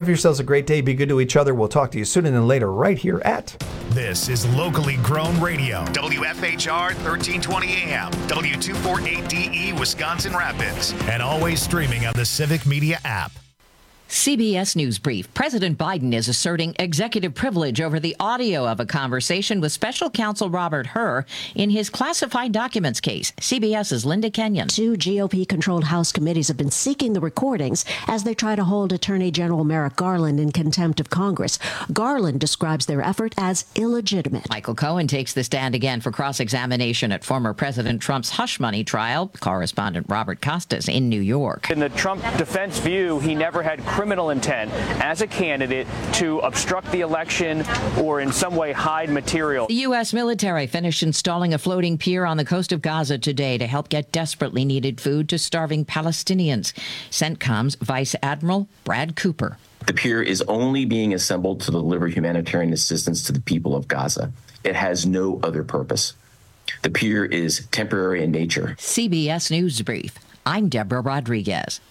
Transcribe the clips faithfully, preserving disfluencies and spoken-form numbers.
yourselves a great day. Be good to each other. We'll talk to you sooner than later right here at... This is locally grown radio. W F H R thirteen twenty A M. W two forty-eight D E Wisconsin Rapids. And always streaming on the Civic Media app. C B S News Brief. President Biden is asserting executive privilege over the audio of a conversation with special counsel Robert Hur in his classified documents case. CBS's Linda Kenyon. Two G O P-controlled House committees have been seeking the recordings as they try to hold Attorney General Merrick Garland in contempt of Congress. Garland describes their effort as illegitimate. Michael Cohen takes the stand again for cross-examination at former President Trump's hush money trial. Correspondent Robert Costas in New York. In the Trump defense view, he never had criminal intent as a candidate to obstruct the election or in some way hide material. The U S military finished installing a floating pier on the coast of Gaza today to help get desperately needed food to starving Palestinians. CENTCOM's Vice Admiral Brad Cooper. The pier is only being assembled to deliver humanitarian assistance to the people of Gaza. It has no other purpose. The pier is temporary in nature. C B S News Brief. I'm Deborah Rodriguez.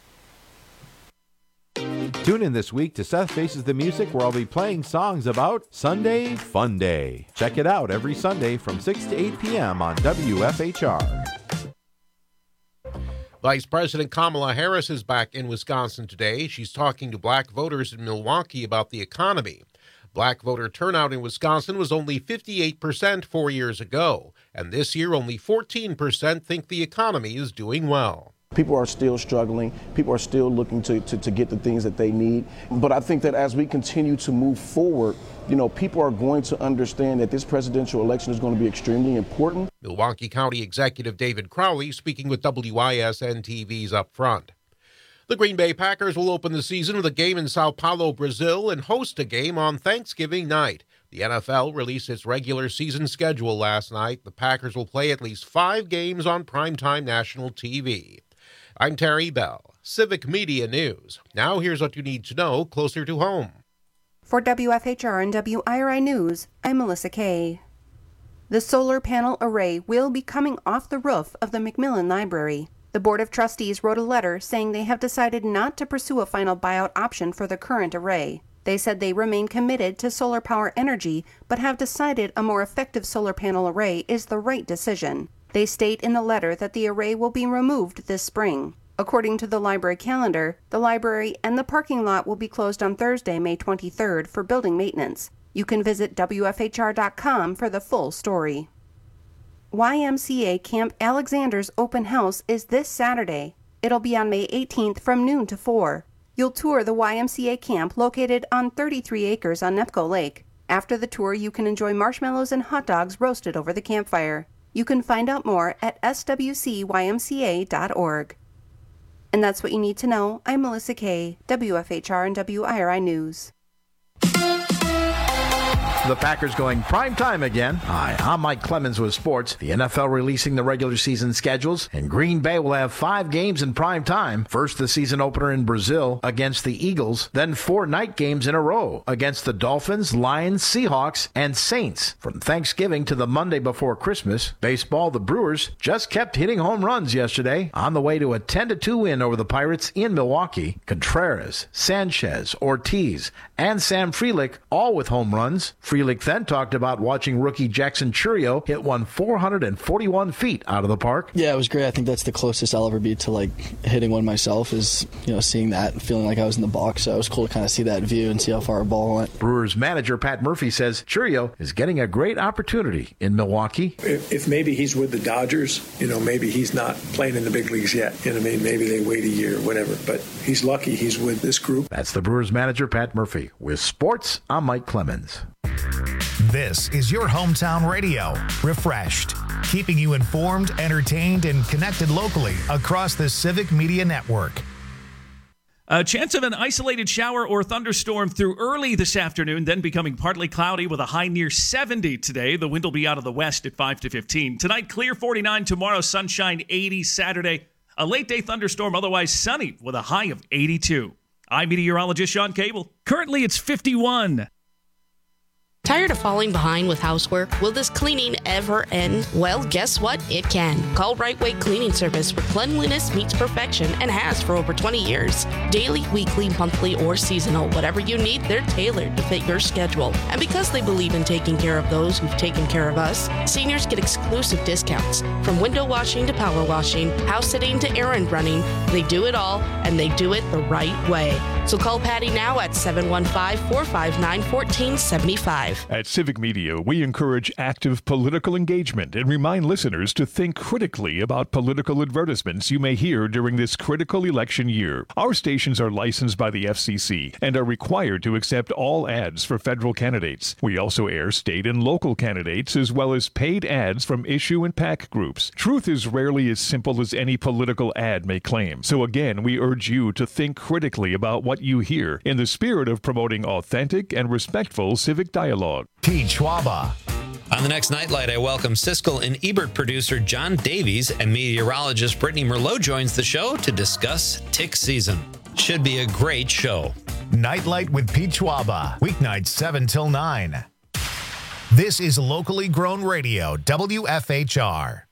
Tune in this week to Seth Faces the Music, where I'll be playing songs about Sunday Fun Day. Check it out every Sunday from six to eight p.m. on W F H R. Vice President Kamala Harris is back in Wisconsin today. She's talking to black voters in Milwaukee about the economy. Black voter turnout in Wisconsin was only fifty-eight percent four years ago, and this year only fourteen percent think the economy is doing well. People are still struggling. People are still looking to, to, to get the things that they need. But I think that as we continue to move forward, you know, people are going to understand that this presidential election is going to be extremely important. Milwaukee County Executive David Crowley speaking with W I S N T V's Up Front. The Green Bay Packers will open the season with a game in Sao Paulo, Brazil, and host a game on Thanksgiving night. The N F L released its regular season schedule last night. The Packers will play at least five games on primetime national T V. I'm Terry Bell, Civic Media News. Now here's what you need to know closer to home. For W F H R and W I R I News, I'm Melissa Kay. The solar panel array will be coming off the roof of the Macmillan Library. The Board of Trustees wrote a letter saying they have decided not to pursue a final buyout option for the current array. They said they remain committed to solar power energy, but have decided a more effective solar panel array is the right decision. They state in the letter that the array will be removed this spring. According to the library calendar, the library and the parking lot will be closed on Thursday, May twenty-third for building maintenance. You can visit W F H R dot com for the full story. Y M C A Camp Alexander's open house is this Saturday. It'll be on May eighteenth from noon to four. You'll tour the Y M C A camp located on thirty-three acres on Nepco Lake. After the tour, you can enjoy marshmallows and hot dogs roasted over the campfire. You can find out more at S W C Y M C A dot org. And that's what you need to know. I'm Melissa Kay, W F H R and W I R I News. The Packers going prime time again. Hi, I'm Mike Clemens with sports. The N F L releasing the regular season schedules, and Green Bay will have five games in prime time. First, the season opener in Brazil against the Eagles, then four night games in a row against the Dolphins, Lions, Seahawks, and Saints. From Thanksgiving to the Monday before Christmas, baseball, the Brewers just kept hitting home runs yesterday on the way to a ten to two win over the Pirates in Milwaukee. Contreras, Sanchez, Ortiz, and Sam Frelick all with home runs. Frelick then talked about watching rookie Jackson Chourio hit one four hundred forty-one feet out of the park. Yeah, it was great. I think that's the closest I'll ever be to like hitting one myself is, you know, seeing that and feeling like I was in the box. So it was cool to kind of see that view and see how far a ball went. Brewers manager Pat Murphy says Chourio is getting a great opportunity in Milwaukee. If, if maybe he's with the Dodgers, you know, maybe he's not playing in the big leagues yet. You know what I mean? Maybe they wait a year or whatever. But he's lucky he's with this group. That's the Brewers manager Pat Murphy. With sports, I'm Mike Clemens. This is your hometown radio, Refreshed, keeping you informed, entertained, and connected locally across the Civic Media Network. A chance of an isolated shower or thunderstorm through early this afternoon, then becoming partly cloudy with a high near seventy today. The wind will be out of the west at five to fifteen. Tonight, clear forty-nine. Tomorrow, sunshine eighty. Saturday, a late-day thunderstorm, otherwise sunny with a high of eighty-two. I'm meteorologist Sean Cable. Currently, it's fifty-one. Tired of falling behind with housework? Will this cleaning ever end? Well, guess what? It can. Call Right Way Cleaning Service, where cleanliness meets perfection and has for over twenty years. Daily, weekly, monthly, or seasonal, whatever you need, they're tailored to fit your schedule. And because they believe in taking care of those who've taken care of us, seniors get exclusive discounts. From window washing to power washing, house sitting to errand running, they do it all, and they do it the right way. So call Patty now at seven one five, four five nine, one four seven five. At Civic Media, we encourage active political engagement and remind listeners to think critically about political advertisements you may hear during this critical election year. Our stations are licensed by the F C C and are required to accept all ads for federal candidates. We also air state and local candidates as well as paid ads from issue and PAC groups. Truth is rarely as simple as any political ad may claim. So again, we urge you to think critically about what you hear in the spirit of promoting authentic and respectful civic dialogue. Pete Schwaba. On the next Nightlight, I welcome Siskel and Ebert producer John Davies and meteorologist Brittany Merlot joins the show to discuss tick season. Should be a great show. Nightlight with Pete Schwaba. Weeknights seven till nine. This is locally grown radio, W F H R.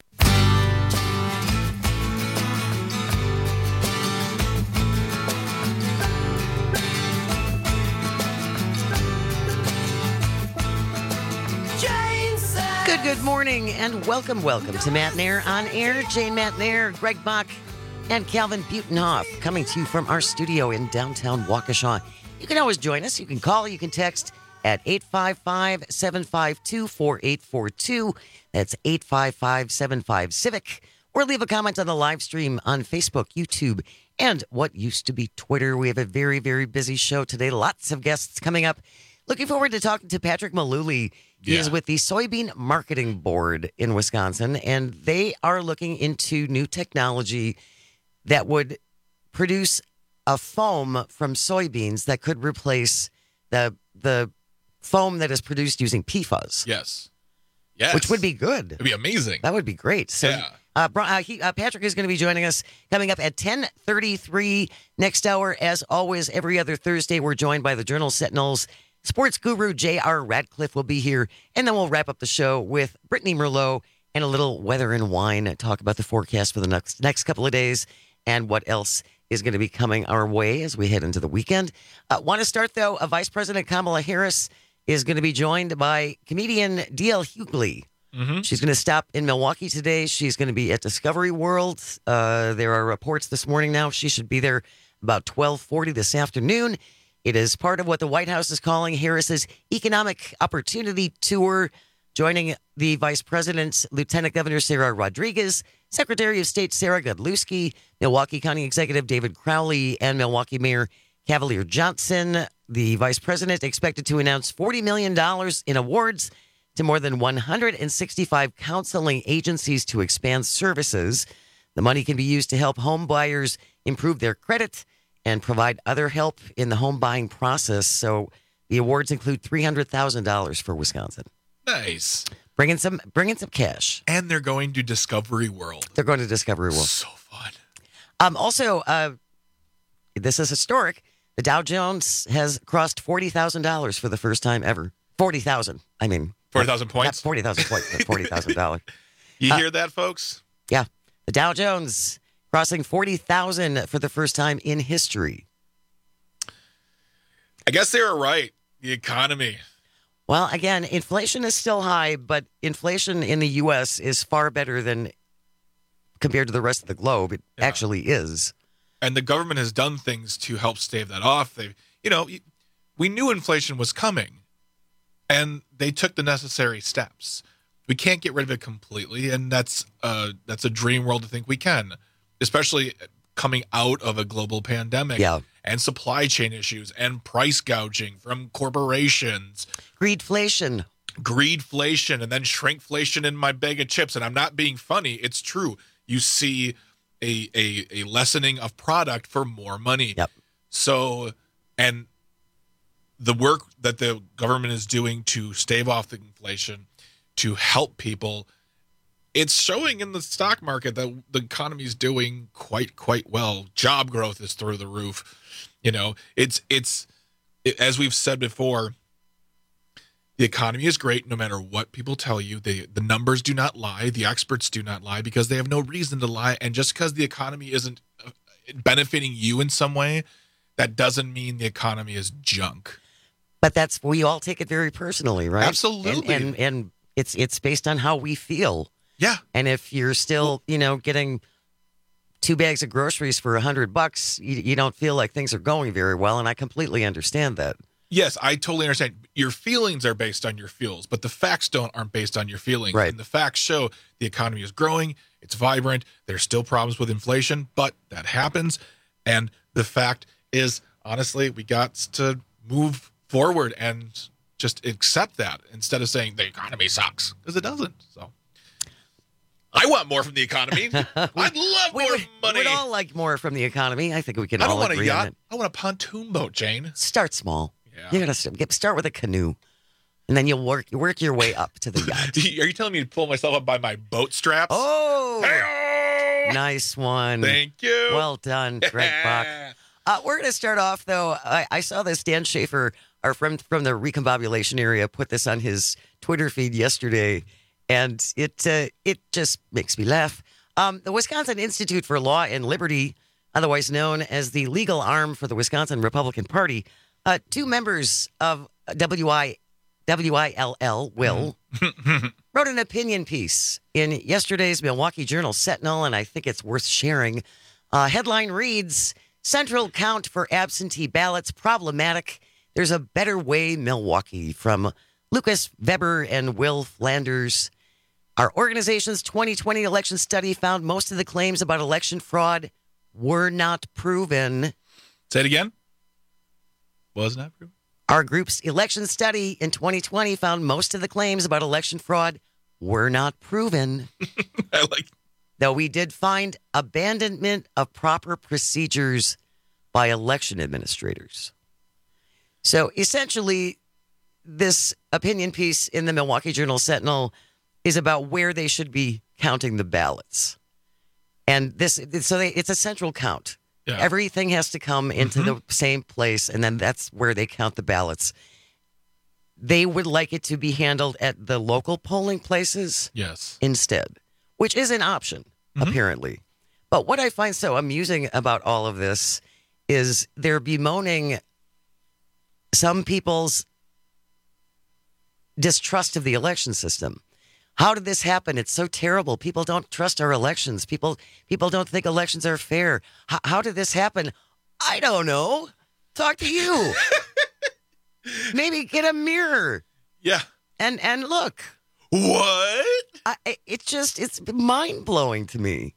Good, good morning, and welcome, welcome to Matt Nair on Air. Jane Matt Nair, Greg Bach, and Calvin Butenhoff coming to you from our studio in downtown Waukesha. You can always join us. You can call, you can text at eight five five, seven five two, four eight four two. That's eight five five, seven five, CIVIC. Or leave a comment on the live stream on Facebook, YouTube, and what used to be Twitter. We have a very, very busy show today. Lots of guests coming up. Looking forward to talking to Patrick Malooly. He yeah. is with the Soybean Marketing Board in Wisconsin, and they are looking into new technology that would produce a foam from soybeans that could replace the the foam that is produced using P FAS. Yes. Yes. Which would be good. It'd be amazing. That would be great. So, yeah. uh, uh, he, uh, Patrick is going to be joining us coming up at ten thirty-three next hour. As always, every other Thursday, we're joined by the Journal Sentinel's sports guru J R Radcliffe will be here, and then we'll wrap up the show with Brittany Merlot and a little weather and wine, talk about the forecast for the next next couple of days and what else is going to be coming our way as we head into the weekend. Uh, want to start, though, uh, Vice President Kamala Harris is going to be joined by comedian D L Hughley. Mm-hmm. She's going to stop in Milwaukee today. She's going to be at Discovery World. Uh, there are reports this morning now. She should be there about twelve forty this afternoon. It is part of what the White House is calling Harris's Economic Opportunity Tour, joining the Vice President, Lieutenant Governor Sarah Rodriguez, Secretary of State Sarah Godlewski, Milwaukee County Executive David Crowley, and Milwaukee Mayor Cavalier Johnson. The Vice President expected to announce forty million dollars in awards to more than one hundred sixty-five counseling agencies to expand services. The money can be used to help home buyers improve their credit and provide other help in the home buying process. So the awards include three hundred thousand dollars for Wisconsin. Nice. Bringing some bringing some cash. And they're going to Discovery World. They're going to Discovery World. So fun. Um, also, uh, this is historic. The Dow Jones has crossed forty thousand dollars for the first time ever. forty thousand. I mean. forty thousand points? forty thousand points, but forty thousand dollars. You uh, hear that, folks? Yeah. The Dow Jones crossing forty thousand for the first time in history. I guess they were right. The economy. Well, again, inflation is still high, but inflation in the U S is far better than compared to the rest of the globe. It yeah. actually is. And the government has done things to help stave that off. They, you know, we knew inflation was coming, and they took the necessary steps. We can't get rid of it completely, and that's uh, that's a dream world to think we can, especially coming out of a global pandemic yeah. and supply chain issues and price gouging from corporations. Greedflation. Greedflation, and then shrinkflation in my bag of chips. And I'm not being funny. It's true. You see a a, a lessening of product for more money. Yep. So, and the work that the government is doing to stave off the inflation, to help people, it's showing in the stock market that the economy is doing quite, quite well. Job growth is through the roof. You know, it's, it's, it, as we've said before, The economy is great no matter what people tell you. They, the numbers do not lie. The experts do not lie because they have no reason to lie. And just because the economy isn't benefiting you in some way, that doesn't mean the economy is junk. But that's, we all take it very personally, right? Absolutely. And, and, and it's it's based on how we feel. Yeah. And if you're still, you know, getting two bags of groceries for a hundred bucks, you, you don't feel like things are going very well. And I completely understand that. Yes, I totally understand. Your feelings are based on your feels, but the facts don't aren't based on your feelings. Right. And the facts show the economy is growing, it's vibrant, there's still problems with inflation, but that happens. And the fact is, honestly, we got to move forward and just accept that instead of saying the economy sucks, because it doesn't. So I want more from the economy. I'd love we more would, money. We'd all like more from the economy. I think we can I don't all want a agree on yacht. it. I want a pontoon boat, Jane. Start small. Yeah. You gotta start, start with a canoe, and then you'll work work your way up to the yacht. Are you telling me to pull myself up by my boat straps? Oh, Hey-o! nice one. Thank you. Well done, Greg Bach. Uh, we're going to start off, though. I, I saw this Dan Schaefer, our friend from the Recombobulation area, put this on his Twitter feed yesterday, and it uh, it just makes me laugh. Um, the Wisconsin Institute for Law and Liberty, otherwise known as the legal arm for the Wisconsin Republican Party, uh, two members of W I L L, Will, wrote an opinion piece in yesterday's Milwaukee Journal Sentinel, and I think it's worth sharing. Uh, headline reads, Central count for absentee ballots problematic. There's a better way, Milwaukee, from Lucas Weber and Will Flanders. Our organization's twenty twenty election study found most of the claims about election fraud were not proven. Say it again. Was not proven. Our group's election study in twenty twenty found most of the claims about election fraud were not proven. I like. Though we did find abandonment of proper procedures by election administrators. So essentially, this opinion piece in the Milwaukee Journal Sentinel is about where they should be counting the ballots. And this, so they, it's a central count. Yeah. Everything has to come into mm-hmm. the same place, and then that's where they count the ballots. They would like it to be handled at the local polling places yes. instead, which is an option, mm-hmm. apparently. But what I find so amusing about all of this is they're bemoaning some people's distrust of the election system. How did this happen? It's so terrible. People don't trust our elections. People people don't think elections are fair. H- how did this happen? I don't know. Talk to you. Maybe get a mirror. Yeah. And and look. What? I, it's just, it's mind-blowing to me.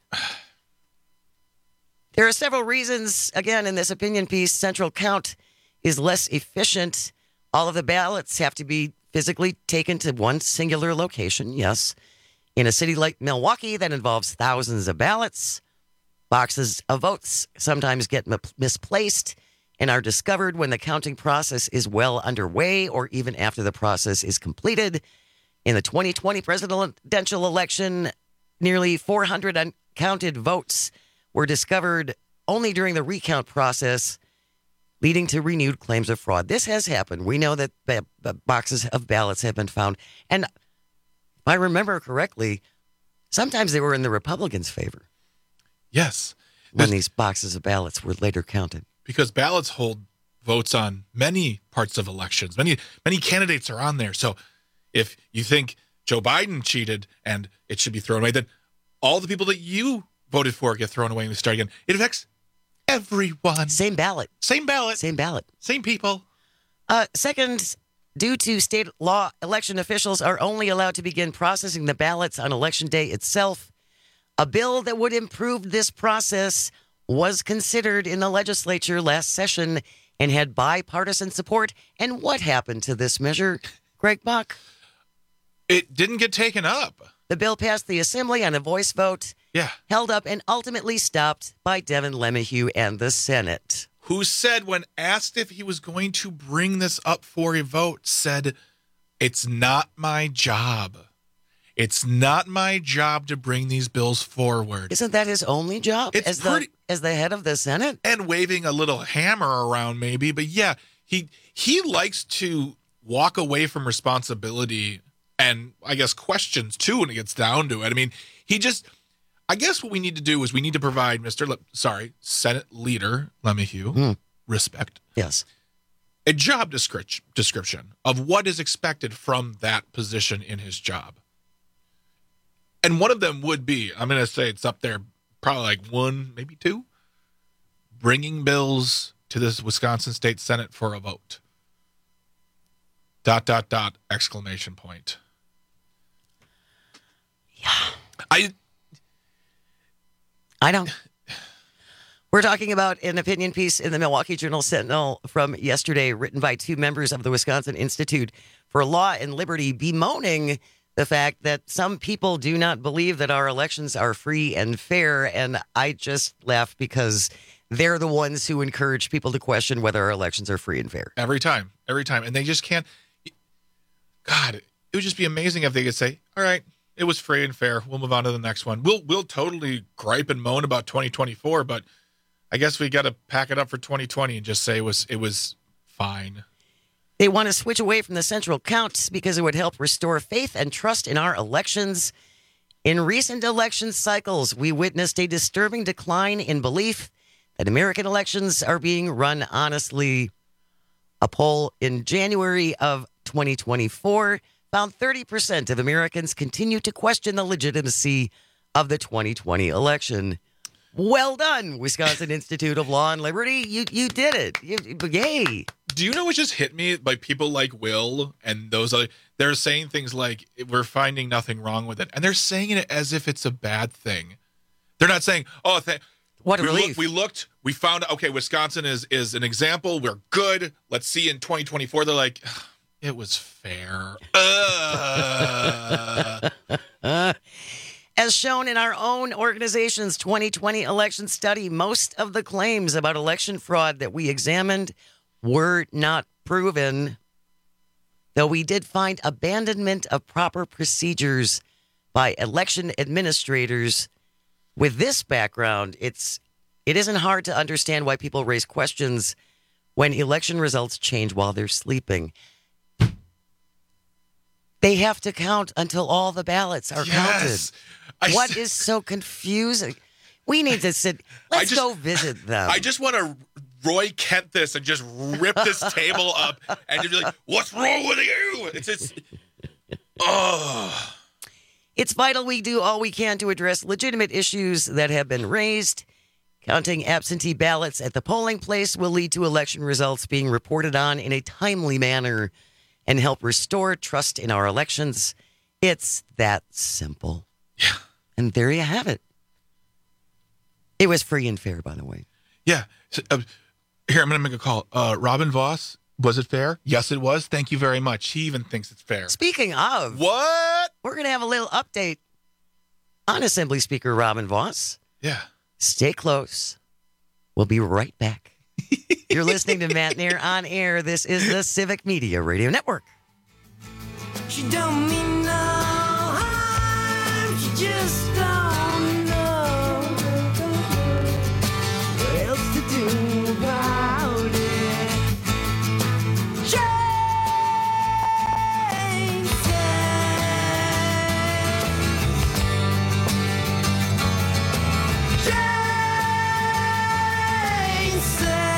There are several reasons, again, in this opinion piece. Central count is less efficient. All of the ballots have to be physically taken to one singular location, yes. In a city like Milwaukee, that involves thousands of ballots. Boxes of votes sometimes get m- misplaced and are discovered when the counting process is well underway or even after the process is completed. In the twenty twenty presidential election, nearly four hundred uncounted votes were discovered only during the recount process, leading to renewed claims of fraud. This has happened. We know that b- b- boxes of ballots have been found. And if I remember correctly, sometimes they were in the Republicans' favor. Yes. When these boxes of ballots were later counted. Because ballots hold votes on many parts of elections. Many, many candidates are on there. So if you think Joe Biden cheated and it should be thrown away, then all the people that you voted for get thrown away and we start again. It affects everyone. Same ballot. Same ballot. Same ballot. Same people. Uh, second, due to state law, election officials are only allowed to begin processing the ballots on election day itself. A bill that would improve this process was considered in the legislature last session and had bipartisan support. And what happened to this measure, Greg Bach? It didn't get taken up. The bill passed the Assembly on a voice vote. Yeah. Held up and ultimately stopped by Devin LeMahieu and the Senate. Who said, when asked if he was going to bring this up for a vote, said, it's not my job. It's not my job to bring these bills forward. Isn't that his only job it's as, pretty, the, as the head of the Senate? And waving a little hammer around maybe. But yeah, he he likes to walk away from responsibility and I guess questions too when it gets down to it. I mean, he just, I guess what we need to do is we need to provide Mister Le, sorry, Senate Leader LeMahieu, mm. respect. Yes. A job description description of what is expected from that position in his job. And one of them would be, I'm going to say it's up there, probably like one, maybe two, bringing bills to this Wisconsin State Senate for a vote. Dot, dot, dot, exclamation point. Yeah. I, I don't. We're talking about an opinion piece in the Milwaukee Journal-Sentinel from yesterday, written by two members of the Wisconsin Institute for Law and Liberty, bemoaning the fact that some people do not believe that our elections are free and fair. And I just laugh because they're the ones who encourage people to question whether our elections are free and fair. Every time, every time. And they just can't. God, it would just be amazing if they could say, all right, it was free and fair. We'll move on to the next one. We'll we'll totally gripe and moan about twenty twenty-four, but I guess we got to pack it up for twenty twenty and just say it was it was fine. They want to switch away from the central counts because it would help restore faith and trust in our elections. In recent election cycles, we witnessed a disturbing decline in belief that American elections are being run honestly. A poll in January of twenty twenty-four found thirty percent of Americans continue to question the legitimacy of the twenty twenty election. Well done, Wisconsin Institute of Law and Liberty. You you did it. You, yay. Do you know what just hit me by people like Will and those other, they're saying things like, we're finding nothing wrong with it. And they're saying it as if it's a bad thing. They're not saying, oh, th- what a we, relief. Look, we looked, we found, okay, Wisconsin is is an example. We're good. Let's see in twenty twenty-four. They're like, it was fair. Uh. As shown in our own organization's twenty twenty election study, most of the claims about election fraud that we examined were not proven, though we did find abandonment of proper procedures by election administrators. With this background, it's it isn't hard to understand why people raise questions when election results change while they're sleeping. They have to count until all the ballots are yes. counted. I what s- is so confusing? We need to sit. Let's just, go visit them. I just want to Roy Kent this and just rip this table up and just be like, what's wrong with you? It's just, oh. It's vital we do all we can to address legitimate issues that have been raised. Counting absentee ballots at the polling place will lead to election results being reported on in a timely manner and help restore trust in our elections. It's that simple. Yeah. And there you have it. It was free and fair, by the way. Yeah. So, uh, here, I'm going to make a call. Uh, Robin Voss, was it fair? Yes, it was. Thank you very much. He even thinks it's fair. Speaking of. What? We're going to have a little update on Assembly Speaker Robin Voss. Yeah. Stay close. We'll be right back. You're listening to Matt Nair on air. This is the Civic Media Radio Network. She don't mean no harm. She just don't know what else to do about it. Jane said, Jane said,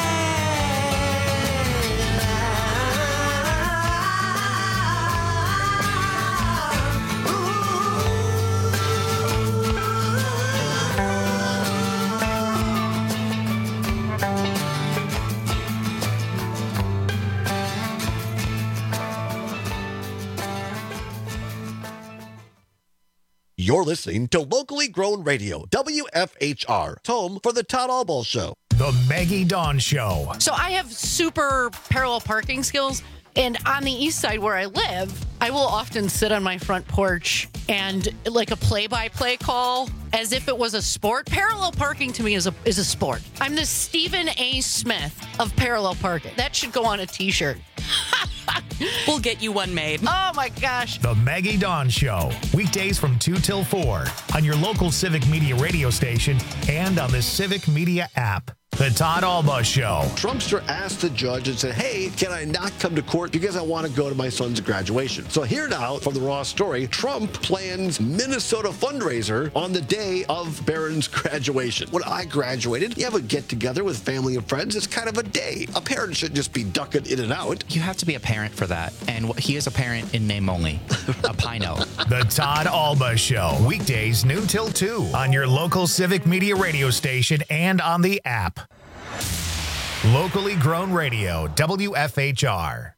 You're listening to Locally Grown Radio, W F H R, home for the Todd Albaugh Show. The Maggie Dawn Show. So I have super parallel parking skills. And on the east side where I live, I will often sit on my front porch and like a play-by-play call as if it was a sport. Parallel parking to me is a is a sport. I'm the Stephen A. Smith of parallel parking. That should go on a T-shirt. We'll get you one made. Oh my gosh. The Maggie Dawn Show. Weekdays from two till four on your local Civic Media radio station and on the Civic Media app. The Todd Alba Show. Trumpster asked the judge and said, hey, can I not come to court because I want to go to my son's graduation? So here now from the Raw story, Trump plans Minnesota fundraiser on the day of Barron's graduation. When I graduated, you have a get-together with family and friends. It's kind of a day. A parent shouldn't just be ducking in and out. You have to be a parent for that. And he is a parent in name only. A Pino. The Todd Alba Show. Weekdays noon till two on your local Civic Media radio station and on the app. Locally grown radio, W F H R.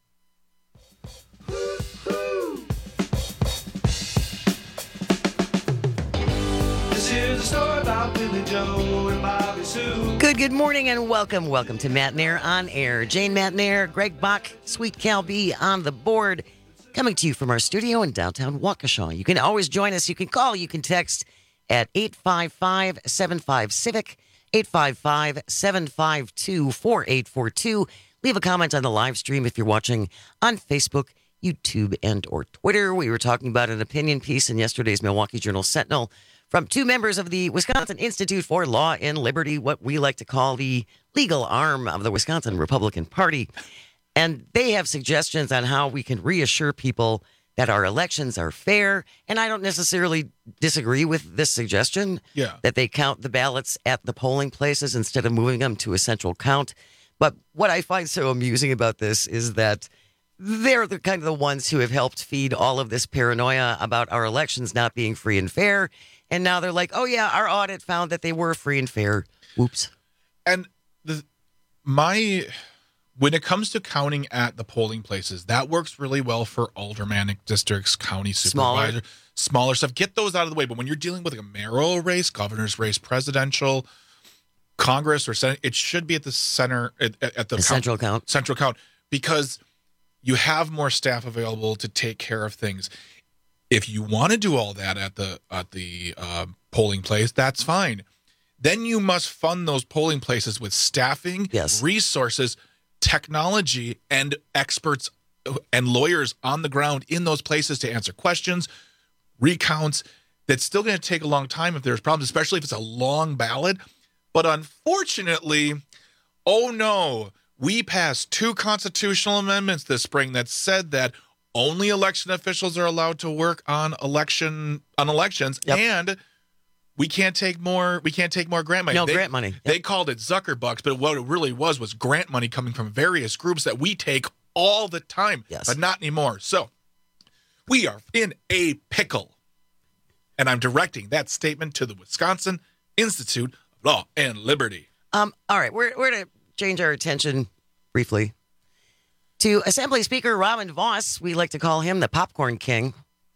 This is a story about Billy Joe and Bobby Sue. Good, good morning and welcome. Welcome to Matt Nair on Air. Jane Matt Nair, Greg Bach, Sweet Cal B on the board. Coming to you from our studio in downtown Waukesha. You can always join us. You can call. You can text at eight five five, seven five, CIVIC, eight five five, seven five two, four eight four two. Leave a comment on the live stream if you're watching on Facebook, YouTube, and or Twitter. We were talking about an opinion piece in yesterday's Milwaukee Journal Sentinel from two members of the Wisconsin Institute for Law and Liberty, what we like to call the legal arm of the Wisconsin Republican Party. And they have suggestions on how we can reassure people that our elections are fair. And I don't necessarily disagree with this suggestion Yeah. that they count the ballots at the polling places instead of moving them to a central count. But what I find so amusing about this is that they're the kind of the ones who have helped feed all of this paranoia about our elections not being free and fair. And now they're like, oh, yeah, our audit found that they were free and fair. Whoops. And the my when it comes to counting at the polling places, that works really well for aldermanic districts, county supervisor, smaller. smaller stuff. Get those out of the way. But when you're dealing with like a mayoral race, governor's race, presidential, Congress, or Senate, it should be at the center, at, at the, The count, central count. Central count, because you have more staff available to take care of things. If you want to do all that at the at the uh, polling place, that's fine. Then you must fund those polling places with staffing, yes. resources, technology, and experts and lawyers on the ground in those places to answer questions, recounts. That's still going to take a long time if there's problems, especially if it's a long ballot. But unfortunately, oh no, we passed two constitutional amendments this spring that said that only election officials are allowed to work on election on elections, yep. and we can't take more. We can't take more grant money. No they, grant money. Yep. They called it Zuckerbucks, but what it really was was grant money coming from various groups that we take all the time, yes. but not anymore. So we are in a pickle, and I'm directing that statement to the Wisconsin Institute of Law and Liberty. Um. All right, we're we're going to change our attention briefly to Assembly Speaker Robin Vos. We like to call him the Popcorn King.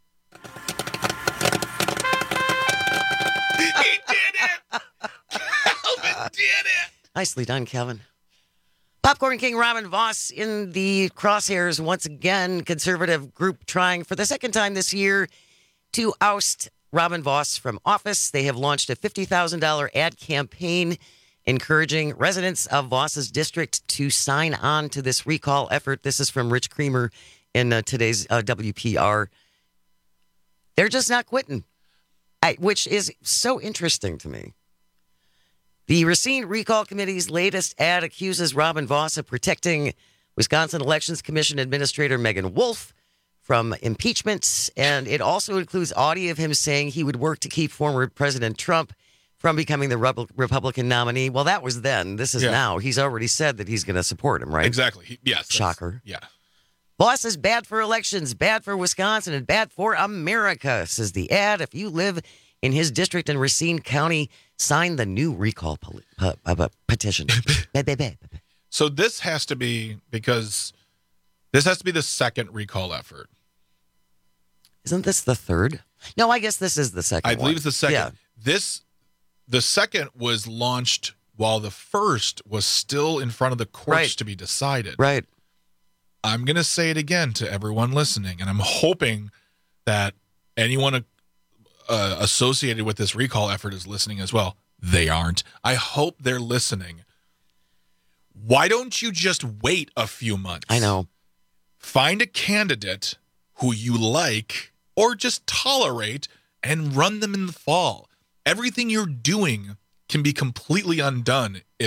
He did it! Calvin did it! Nicely done, Calvin. Popcorn King Robin Vos in the crosshairs once again. Conservative group trying for the second time this year to oust Robin Vos from office. They have launched a fifty thousand dollars ad campaign encouraging residents of Vos's district to sign on to this recall effort. This is from Rich Creamer in uh, today's uh, W P R. They're just not quitting, I, which is so interesting to me. The Racine Recall Committee's latest ad accuses Robin Vos of protecting Wisconsin Elections Commission Administrator Megan Wolf from impeachment, and it also includes audio of him saying he would work to keep former President Trump from becoming the Re- Republican nominee. Well, that was then. This is Yeah. now. He's already said that he's going to support him, right? Exactly. He, yes. that's- Shocker. Yeah. Vos is bad for elections, bad for Wisconsin, and bad for America, says the ad. If you live in his district in Racine County, sign the new recall poli- uh, uh, petition. So this has to be because this has to be the second recall effort. Isn't this the third? No, I guess this is the second I one. believe it's the second. Yeah. This, the second was launched while the first was still in front of the courts Right. to be decided. Right. I'm going to say it again to everyone listening, and I'm hoping that anyone uh, associated with this recall effort is listening as well. They aren't. I hope they're listening. Why don't you just wait a few months? I know. Find a candidate who you like or just tolerate and run them in the fall. Everything you're doing can be completely undone if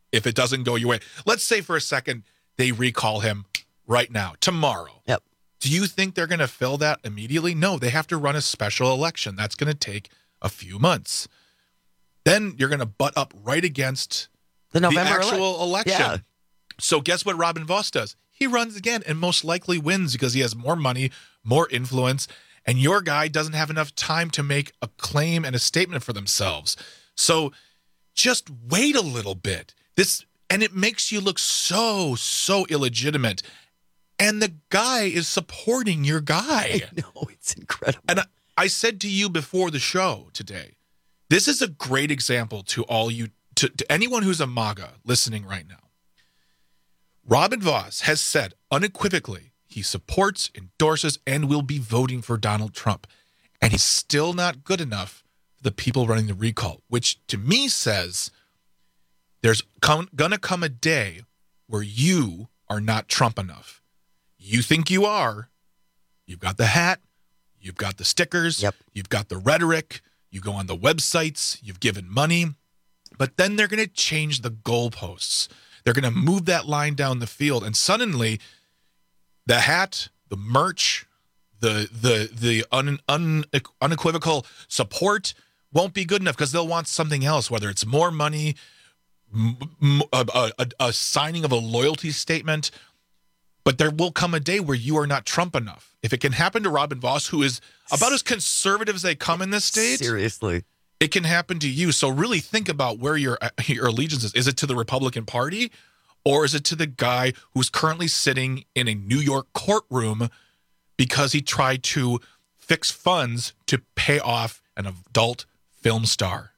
if it doesn't go your way. Let's say for a second they recall him right now, tomorrow. Yep. Do you think they're going to fill that immediately? No, they have to run a special election. That's going to take a few months. Then you're going to butt up right against the, November the actual ele- election. Yeah. So guess what Robin Voss does? He runs again and most likely wins because he has more money, more influence, and your guy doesn't have enough time to make a claim and a statement for themselves. So just wait a little bit. This and it makes you look so, so illegitimate. And the guy is supporting your guy. I know, it's incredible. And I, I said to you before the show today, this is a great example to all you, to, to anyone who's a MAGA listening right now. Robin Voss has said unequivocally he supports, endorses, and will be voting for Donald Trump. And he's still not good enough for the people running the recall, which to me says there's come, gonna come a day where you are not Trump enough. You think you are. You've got the hat. You've got the stickers. Yep. You've got the rhetoric. You go on the websites. You've given money. But then they're going to change the goalposts. They're going to move that line down the field. And suddenly, the hat, the merch, the the the un, un, unequivocal support won't be good enough because they'll want something else, whether it's more money, m- a, a, a signing of a loyalty statement. But there will come a day where you are not Trump enough. If it can happen to Robin Voss, who is about as conservative as they come in this state, seriously, it can happen to you. So really think about where your your allegiance is. Is it to the Republican Party, or is it to the guy who's currently sitting in a New York courtroom because he tried to fix funds to pay off an adult film star?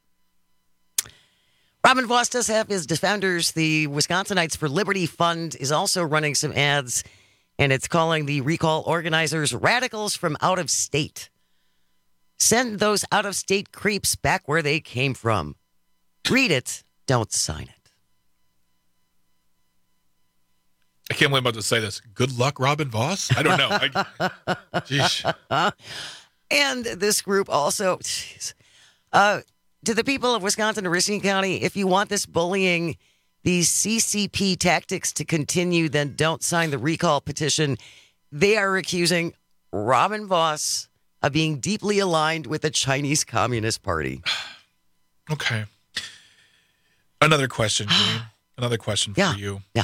Robin Voss does have his defenders. The Wisconsinites for Liberty Fund is also running some ads, and it's calling the recall organizers radicals from out of state. Send those out of state creeps back where they came from. Read it, don't sign it. I can't believe I'm about to say this. Good luck, Robin Voss? I don't know. I, geez. And this group also, geez, uh, to the people of Wisconsin and Racine County, if you want this bullying, these C C P tactics to continue, then don't sign the recall petition. They are accusing Robin Voss of being deeply aligned with the Chinese Communist Party. Okay. Another question, Gene. Another question for yeah. you. Yeah.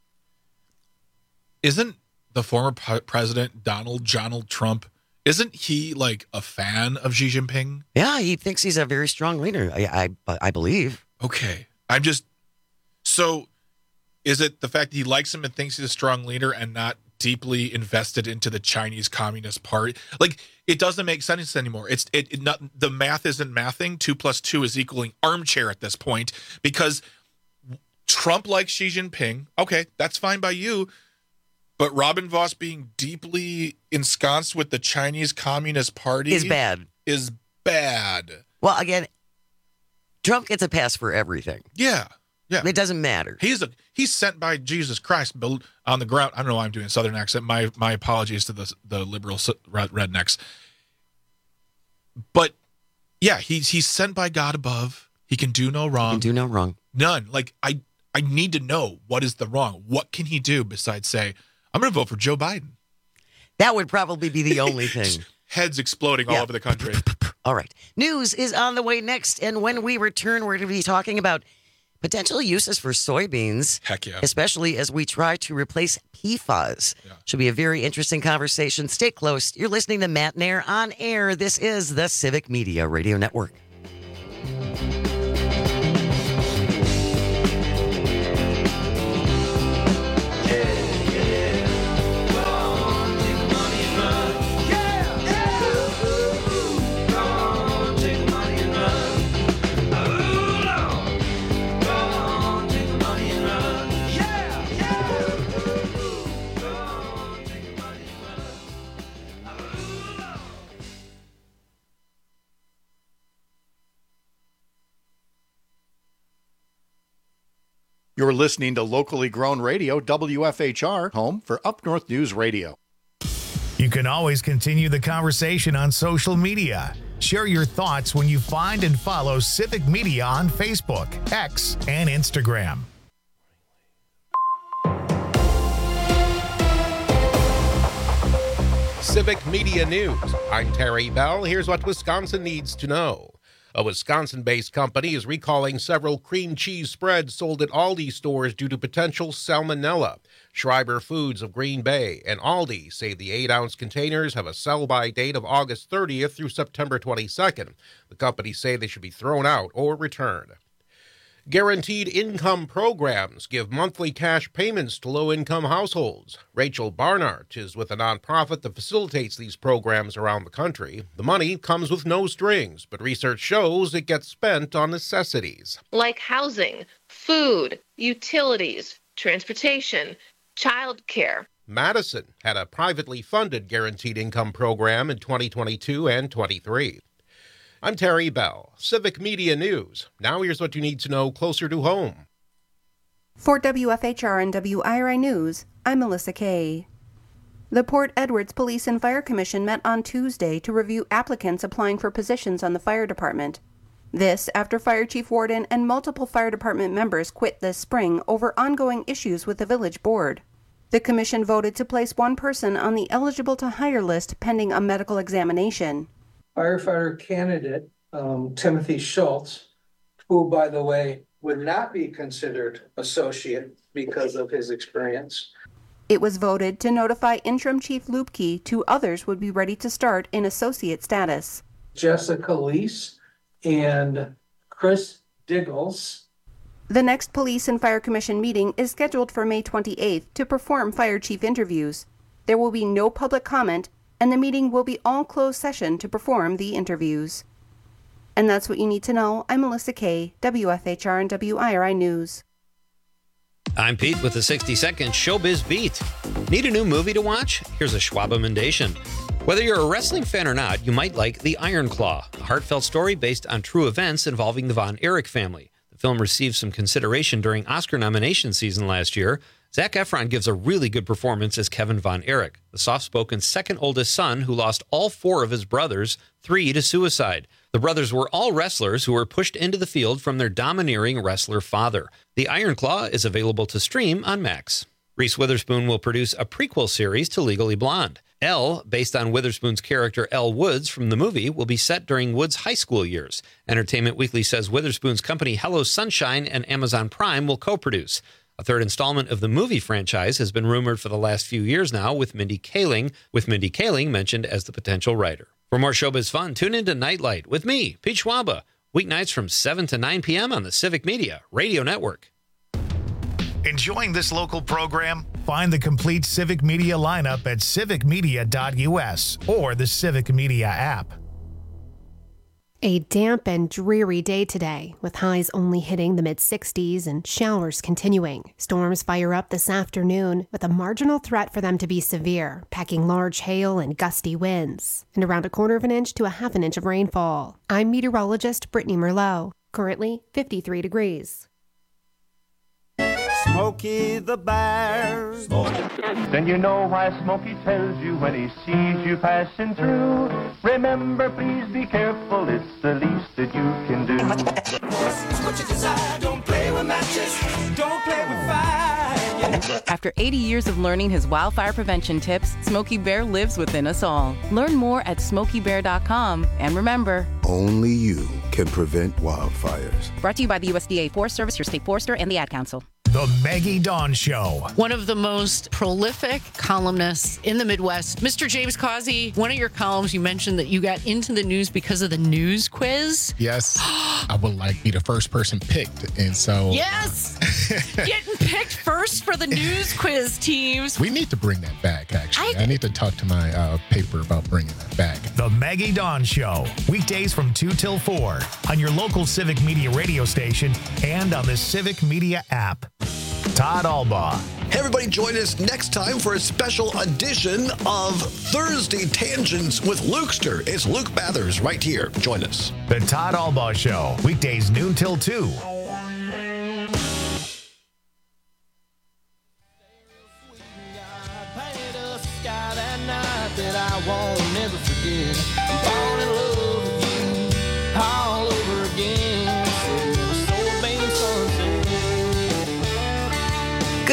Isn't the former p- president, Donald Donald Trump, isn't he like a fan of Xi Jinping? Yeah, he thinks he's a very strong leader, I, I, I believe. Okay. I'm just, so is it the fact that he likes him and thinks he's a strong leader and not deeply invested into the Chinese Communist Party? Like, it doesn't make sense anymore. It's it, it not the math isn't mathing. Two plus two is equaling armchair at this point because Trump likes Xi Jinping. Okay, that's fine by you. But Robin Voss being deeply ensconced with the Chinese Communist Party is bad. Is bad. Well, again, Trump gets a pass for everything. Yeah. Yeah. It doesn't matter. He's a he's sent by Jesus Christ on the ground. I don't know why I'm doing a southern accent. My my apologies to the the liberal rednecks. But yeah, he's he's sent by God above. He can do no wrong. He can do no wrong. None. Like I I need to know what is the wrong. What can he do besides say, I'm going to vote for Joe Biden? That would probably be the only thing. Heads exploding all yeah. over the country. All right. News is on the way next. And when we return, we're going to be talking about potential uses for soybeans. Heck yeah. Especially as we try to replace P FAS. Yeah. Should be a very interesting conversation. Stay close. You're listening to Matt Nair on air. This is the Civic Media Radio Network. You're listening to locally grown radio, W F H R, home for Up North News Radio. You can always continue the conversation on social media. Share your thoughts when you find and follow Civic Media on Facebook, X, and Instagram. Civic Media News. I'm Terry Bell. Here's what Wisconsin needs to know. A Wisconsin-based company is recalling several cream cheese spreads sold at Aldi stores due to potential salmonella. Schreiber Foods of Green Bay and Aldi say the eight-ounce containers have a sell-by date of August thirtieth through September twenty-second. The companies say they should be thrown out or returned. Guaranteed income programs give monthly cash payments to low-income households. Rachel Barnard is with a nonprofit that facilitates these programs around the country. The money comes with no strings, but research shows it gets spent on necessities. Like housing, food, utilities, transportation, childcare. Madison had a privately funded guaranteed income program in twenty twenty-two and twenty-three. I'm Terry Bell, Civic Media News. Now here's what you need to know closer to home. For W F H R and W I R I News, I'm Melissa Kay. The Port Edwards Police and Fire Commission met on Tuesday to review applicants applying for positions on the fire department. This after Fire Chief Warden and multiple fire department members quit this spring over ongoing issues with the village board. The commission voted to place one person on the eligible to hire list pending a medical examination. Firefighter candidate um, Timothy Schultz, who, by the way, would not be considered associate because of his experience. It was voted to notify Interim Chief Lupke two others would be ready to start in associate status. Jessica Leese and Chris Diggles. The next Police and Fire Commission meeting is scheduled for May twenty-eighth to perform fire chief interviews. There will be no public comment, and the meeting will be all closed session to perform the interviews. And that's what you need to know. I'm Melissa Kay, W F H R and W I R I News. I'm Pete with the sixty second Showbiz Beat. Need a new movie to watch? Here's a Schwab Amendation. Whether you're a wrestling fan or not, you might like The Iron Claw, a heartfelt story based on true events involving the Von Erich family. The film received some consideration during Oscar nomination season last year. Zac Efron gives a really good performance as Kevin Von Erich, the soft-spoken second oldest son who lost all four of his brothers, three to suicide. The brothers were all wrestlers who were pushed into the field from their domineering wrestler father. The Iron Claw is available to stream on Max. Reese Witherspoon will produce a prequel series to Legally Blonde. Elle, based on Witherspoon's character Elle Woods from the movie, will be set during Woods' high school years. Entertainment Weekly says Witherspoon's company Hello Sunshine and Amazon Prime will co-produce. A third installment of the movie franchise has been rumored for the last few years now, with Mindy Kaling, with Mindy Kaling mentioned as the potential writer. For more showbiz fun, tune into Nightlight with me, Pete Schwaba, weeknights from seven to nine p.m. on the Civic Media Radio Network. Enjoying this local program? Find the complete Civic Media lineup at civic media dot u s or the Civic Media app. A damp and dreary day today, with highs only hitting the mid-sixties and showers continuing. Storms fire up this afternoon, with a marginal threat for them to be severe, packing large hail and gusty winds, and around a quarter of an inch to a half an inch of rainfall. I'm meteorologist Brittany Merlot. Currently fifty-three degrees. Smokey the Bear. Then you know why Smokey tells you when he sees you passing through. Remember, please be careful, it's the least that you can do. What you desire, don't play with matches, don't play with fire. After eighty years of learning his wildfire prevention tips, Smokey Bear lives within us all. Learn more at smokey bear dot com. And remember, only you can prevent wildfires. Brought to you by the U S D A Forest Service, your state forester, and the Ad Council. The Maggie Dawn Show. One of the most prolific columnists in the Midwest, Mister James Causey. One of your columns, you mentioned that you got into the news because of the news quiz. Yes. I would like be the first person picked. And so. Yes. Getting picked first for the news quiz teams. We need to bring that back, actually. I, I need to talk to my uh, paper about bringing that back. The Maggie Dawn Show. Weekdays from two till four on your local Civic Media radio station and on the Civic Media app. Todd Albaugh. Hey, everybody, join us next time for a special edition of Thursday Tangents with Lukester. It's Luke Bathers right here. Join us. The Todd Albaugh Show. Weekdays noon till two.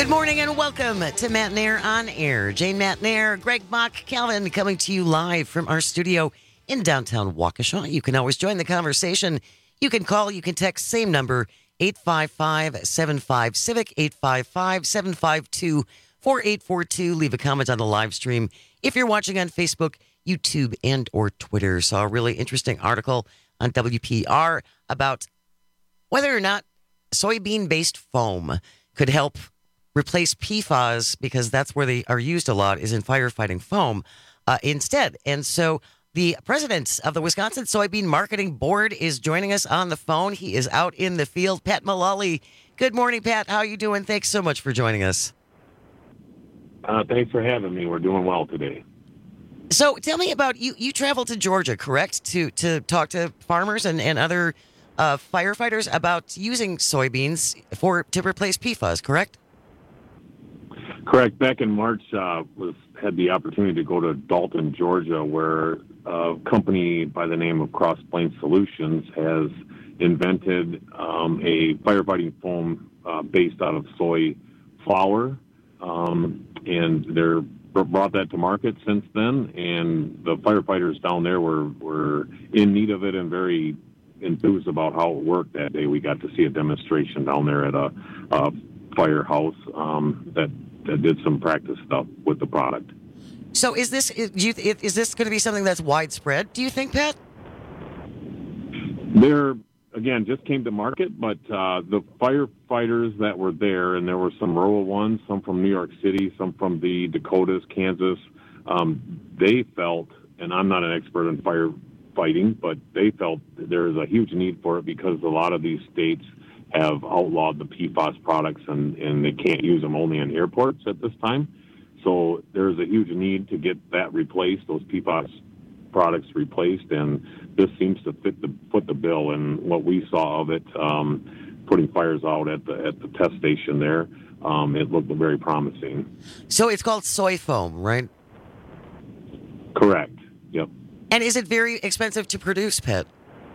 Good morning and welcome to Matt Nair on Air. Jane Matt Nair, Greg Mock, Calvin coming to you live from our studio in downtown Waukesha. You can always join the conversation. You can call, you can text, same number, eight five five, seven five, CIVIC, eight five five, seven five two, four eight four two. Leave a comment on the live stream. If you're watching on Facebook, YouTube, and or Twitter. Saw a really interesting article on W P R about whether or not soybean-based foam could help replace P FAS, because that's where they are used a lot, is in firefighting foam uh, instead. And so the president of the Wisconsin Soybean Marketing Board is joining us on the phone. He is out in the field. Pat Mullally. Good morning, Pat. How are you doing? Thanks so much for joining us. Uh, thanks for having me. We're doing well today. So tell me about, you You traveled to Georgia, correct, to to talk to farmers and, and other uh, firefighters about using soybeans for to replace P FAS, correct? Correct. Back in March, uh, was had the opportunity to go to Dalton, Georgia, where a company by the name of Cross Plains Solutions has invented um, a firefighting foam uh, based out of soy flour, um, and they're brought that to market since then. And the firefighters down there were were in need of it and very enthused about how it worked that day. We got to see a demonstration down there at a, a firehouse um, that. that did some practice stuff with the product. So is this is, do you, is this going to be something that's widespread, do you think, Pat? There, again, just came to market, but uh, the firefighters that were there, and there were some rural ones, some from New York City, some from the Dakotas, Kansas, um, they felt, and I'm not an expert in firefighting, but they felt there is a huge need for it because a lot of these states have outlawed the P FAS products, and, and they can't use them only in airports at this time. So there's a huge need to get that replaced, those P FAS products replaced, and this seems to fit the foot the bill. And what we saw of it, um, putting fires out at the at the test station there, um, it looked very promising. So it's called soy foam, right? Correct. Yep. And is it very expensive to produce, Pat?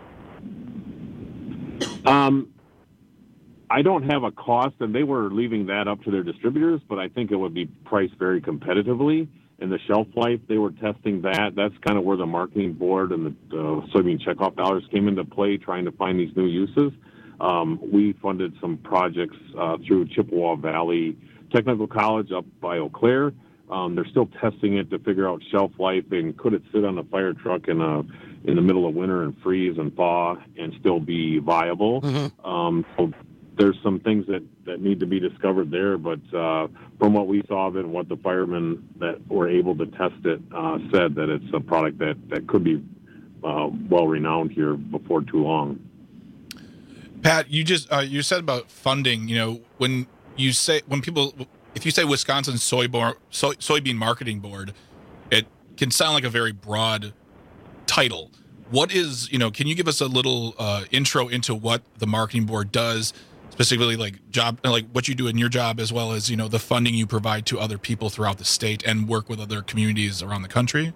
Um. I don't have a cost, and they were leaving that up to their distributors, but I think it would be priced very competitively. And the shelf life, they were testing that. That's kind of where the marketing board and the uh, soybean checkoff dollars came into play, trying to find these new uses. Um, we funded some projects uh, through Chippewa Valley Technical College up by Eau Claire. Um, they're still testing it to figure out shelf life and could it sit on a fire truck in a in the middle of winter and freeze and thaw and still be viable. Mm-hmm. Um, so there's some things that, that need to be discovered there, but uh, from what we saw of it and what the firemen that were able to test it uh, said, that it's a product that, that could be uh, well-renowned here before too long. Pat, you just uh, you said about funding. You know, when you say when people, if you say Wisconsin soy bar, soy, soybean marketing board, it can sound like a very broad title. What is, you know, can you give us a little uh, intro into what the marketing board does? Specifically, like job, like what you do in your job, as well as, you know, the funding you provide to other people throughout the state and work with other communities around the country?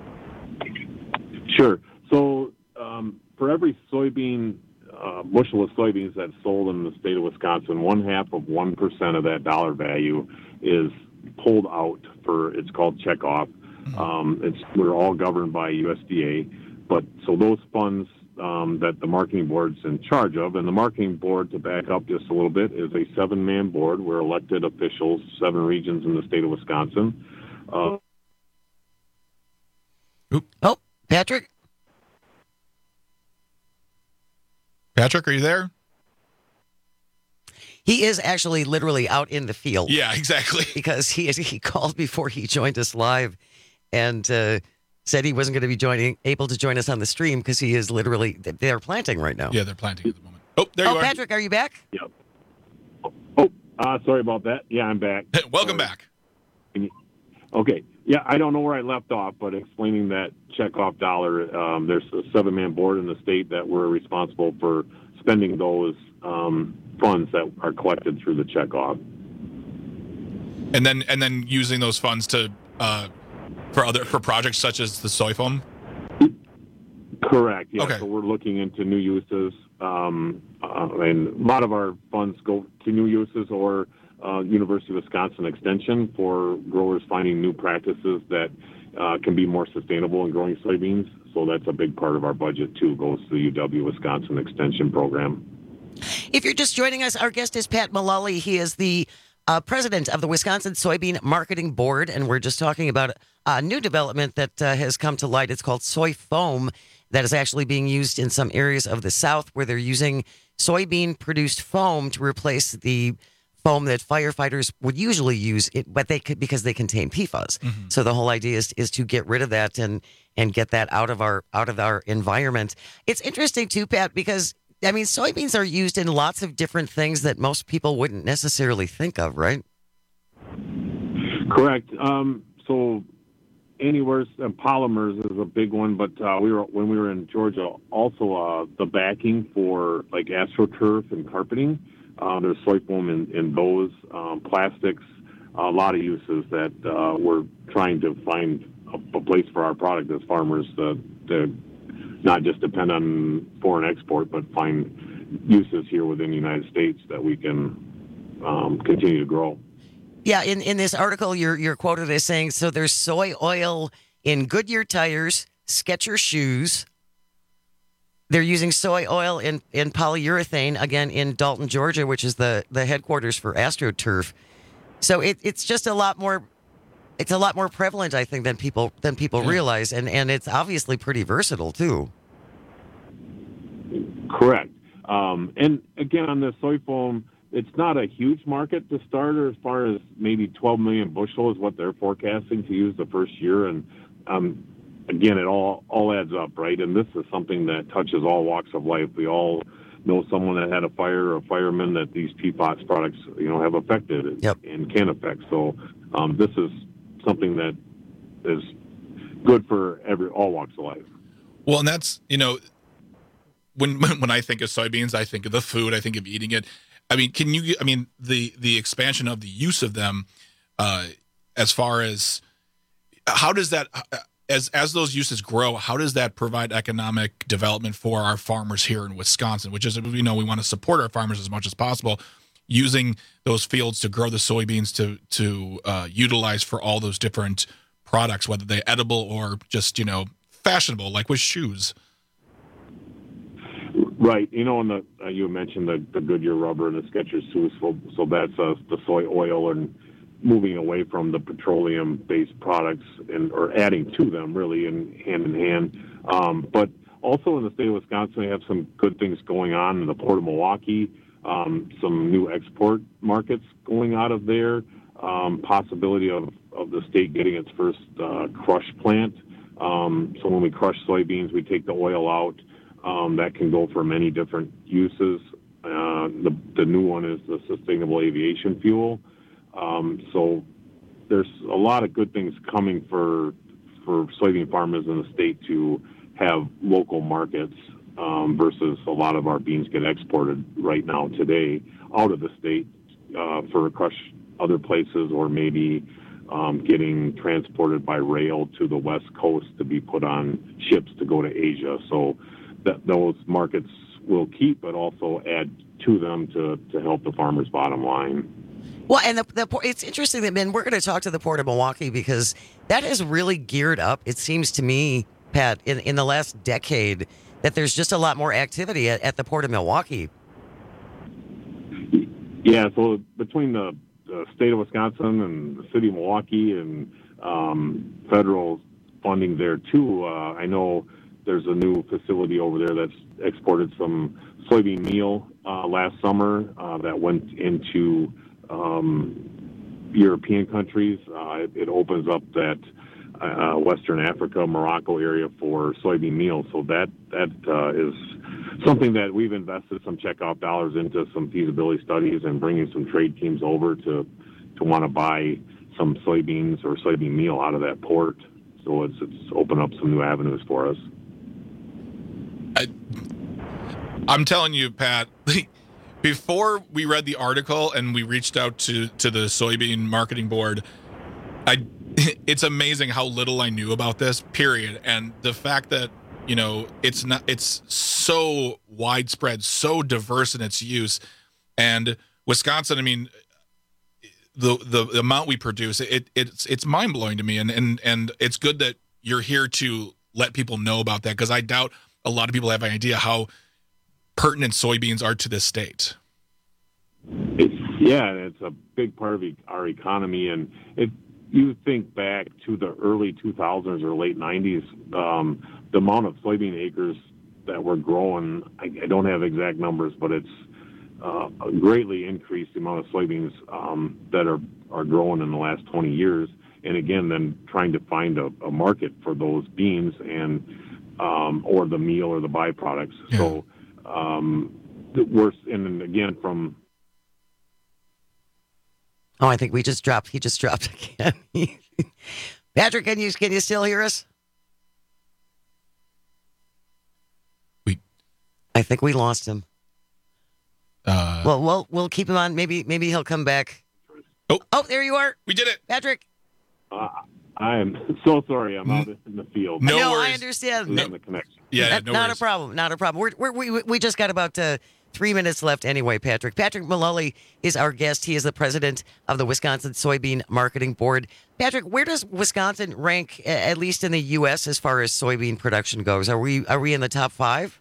Sure. So um, for every soybean, uh, bushel of soybeans that's sold in the state of Wisconsin, one half of one percent of that dollar value is pulled out for, it's called checkoff. Mm-hmm. Um, it's, we're all governed by U S D A. But so those funds um, that the marketing board's in charge of, and the marketing board, to back up just a little bit, is a seven-man board. We're elected officials, seven regions in the state of Wisconsin. Uh, oh, Patrick? Patrick, are you there? He is actually literally out in the field. Yeah, exactly. Because he he called before he joined us live and uh, said he wasn't going to be joining, able to join us on the stream because he is literally, they're planting right now. Yeah, they're planting at the moment. Oh, there oh, you are. Patrick, are you back? Yep. Oh, uh, sorry about that. Yeah, I'm back. Welcome sorry. back. Okay. Yeah, I don't know where I left off, but explaining that checkoff dollar, um, there's a seven-man board in the state that we're responsible for spending those um, funds that are collected through the checkoff. And then and then using those funds to uh, for other for projects such as the soy foam? Correct. Yeah. Okay. So we're looking into new uses, um, uh, and a lot of our funds go to new uses or uh, University of Wisconsin Extension for growers finding new practices that uh, can be more sustainable in growing soybeans. So that's a big part of our budget, too, goes to the U W Wisconsin Extension program. If you're just joining us, our guest is Pat Mullally. He is the uh, president of the Wisconsin Soybean Marketing Board, and we're just talking about a new development that uh, has come to light. It's called soy foam, that is actually being used in some areas of the South where they're using soybean-produced foam to replace the foam that firefighters would usually use, it, but they could because they contain P FAS. Mm-hmm. So the whole idea is is to get rid of that and and get that out of our out of our environment. It's interesting too, Pat, because I mean soybeans are used in lots of different things that most people wouldn't necessarily think of, right? Correct. Um, so anywhere uh, polymers is a big one, but uh, we were when we were in Georgia, also uh, the backing for like AstroTurf and carpeting. Uh, there's soy foam in, in those, um, plastics, a lot of uses that uh, we're trying to find a, a place for our product as farmers to, to not just depend on foreign export, but find uses here within the United States that we can um, continue to grow. Yeah, in, in this article, you're, you're quoted as saying, so there's soy oil in Goodyear tires, Skechers shoes. They're using soy oil in, in polyurethane, again, in Dalton, Georgia, which is the, the headquarters for AstroTurf. So it, it's just a lot more, it's a lot more prevalent, I think, than people than people yeah. realize, and, and it's obviously pretty versatile too. Correct. Um, and again, on the soy foam, it's not a huge market to start, or as far as maybe twelve million bushel is what they're forecasting to use the first year, and um, again, it all all adds up, right? And this is something that touches all walks of life. We all know someone that had a fire or a fireman that these P FAS products, you know, have affected yep. and can affect. So um, this is something that is good for every all walks of life. Well, and that's, you know, when when I think of soybeans, I think of the food, I think of eating it. I mean, can you? I mean, the the expansion of the use of them, uh, as far as how does that? As as those uses grow, how does that provide economic development for our farmers here in Wisconsin? Which is, you know, we want to support our farmers as much as possible, using those fields to grow the soybeans to to uh, utilize for all those different products, whether they're edible or just, you know, fashionable, like with shoes. Right. You know, and the uh, you mentioned the, the Goodyear rubber and the Skechers shoes, so so that's uh, the soy oil and moving away from the petroleum-based products and or adding to them, really, in hand in hand. Um, but also in the state of Wisconsin, we have some good things going on in the Port of Milwaukee, um, some new export markets going out of there, um, possibility of, of the state getting its first uh, crush plant. Um, so when we crush soybeans, we take the oil out. Um, that can go for many different uses. Uh, the, the new one is the sustainable aviation fuel. Um, so there's a lot of good things coming for for soybean farmers in the state to have local markets um, versus a lot of our beans get exported right now today out of the state uh, for crush other places, or maybe um, getting transported by rail to the West Coast to be put on ships to go to Asia. So that those markets will keep, but also add to them to, to help the farmer's bottom line. Well, and the, the it's interesting that, Ben, we're going to talk to the Port of Milwaukee because that has really geared up, it seems to me, Pat, in, in the last decade, that there's just a lot more activity at, at the Port of Milwaukee. Yeah, so between the, the state of Wisconsin and the city of Milwaukee and um, federal funding there, too, uh, I know there's a new facility over there that's exported some soybean meal uh, last summer uh, that went into Um, European countries. Uh, it, it opens up that uh, Western Africa, Morocco area for soybean meal. So that that uh, is something that we've invested some checkoff dollars into, some feasibility studies, and bringing some trade teams over to to want to buy some soybeans or soybean meal out of that port. So it's it's opened up some new avenues for us. I, I'm telling you, Pat. Before we read the article and we reached out to, to the soybean marketing board, I it's amazing how little I knew about this, period. And the fact that, you know, it's not it's so widespread, so diverse in its use. And Wisconsin, I mean, the, the the amount we produce, it it's it's mind blowing to me, and and and it's good that you're here to let people know about that, because I doubt a lot of people have an idea how pertinent soybeans are to this state. It's, yeah, it's a big part of our economy, and if you think back to the early two thousands or late nineties, um, the amount of soybean acres that were growing, I, I don't have exact numbers, but it's uh, greatly increased the amount of soybeans um, that are, are growing in the last twenty years. And again, then trying to find a, a market for those beans and um, or the meal or the byproducts. Yeah. So um, we're, and then again from. Oh, I think we just dropped. He just dropped again. Patrick, can you can you still hear us? We, I think we lost him. Uh, well, we'll we'll keep him on. Maybe maybe he'll come back. Oh, oh, there you are. We did it, Patrick. Uh, I am so sorry. I'm out in the field. No, no I understand. No, the connection. Yeah, not, no not worries. a problem. Not a problem. We're, we're, we we just got about uh, three minutes left anyway. Patrick Patrick Mullally is our guest. He is the president of the Wisconsin Soybean Marketing Board. Patrick, where does Wisconsin rank, at least in the U S, as far as soybean production goes? Are we are we in the top five?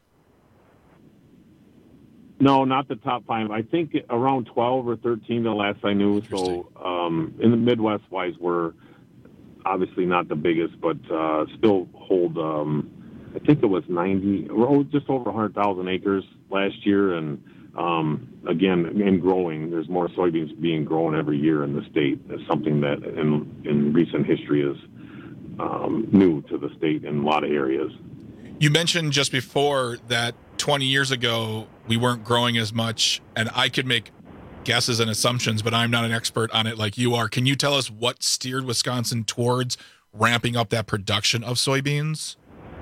No, not the top five. I think around twelve or thirteen, the last I knew. So um, in the Midwest wise, we're obviously not the biggest, but uh, still hold, um, I think it was ninety, or just over one hundred thousand acres last year. And um, again, and growing. There's more soybeans being grown every year in the state. It's something that in, in recent history is um, new to the state in a lot of areas. You mentioned just before that twenty years ago, we weren't growing as much, and I could make guesses and assumptions, but I'm not an expert on it like you are. Can you tell us what steered Wisconsin towards ramping up that production of soybeans?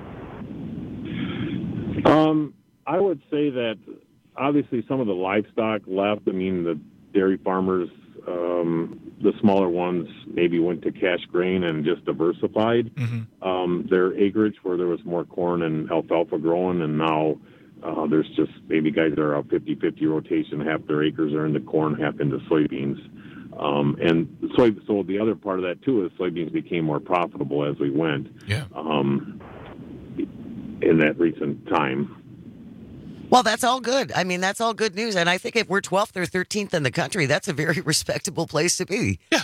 Um, I would say that obviously some of the livestock left. I mean, the dairy farmers, um, the smaller ones maybe went to cash grain and just diversified mm-hmm. um, their acreage where there was more corn and alfalfa growing, and now Uh, there's just maybe guys that are a fifty-fifty rotation. Half their acres are into corn, half into soybeans. Um, and soy, so the other part of that, too, is soybeans became more profitable as we went yeah. um, in that recent time. Well, that's all good. I mean, that's all good news. And I think if we're twelfth or thirteenth in the country, that's a very respectable place to be. Yeah.